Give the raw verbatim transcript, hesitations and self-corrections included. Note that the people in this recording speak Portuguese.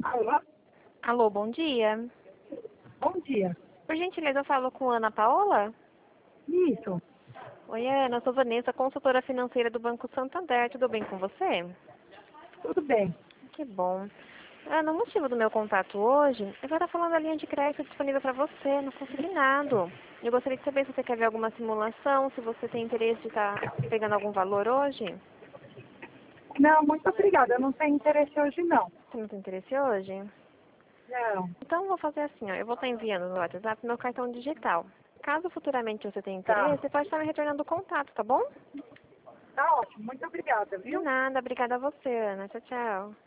Alô? Alô, bom dia. Bom dia. Por gentileza, eu falo com Ana Paola? Isso, Oi, Ana, eu sou Vanessa, consultora financeira do Banco Santander. Tudo bem com você? tudo bem. Que bom. Ana, o motivo do meu contato hoje é que eu estou falando da linha de crédito disponível para você, no consignado. Eu gostaria de saber se você quer ver alguma simulação, se você tem interesse de estar pegando algum valor hoje. Não, muito obrigada. Eu não tenho interesse hoje, não. Você não tem interesse hoje? Não. Então, eu vou fazer assim, ó. Eu vou estar enviando no WhatsApp meu cartão digital. Caso futuramente você tenha Tá. interesse, você pode estar me retornando o contato, tá bom? Tá ótimo. Muito obrigada, De viu? nada, obrigada a você, Ana. Tchau, tchau.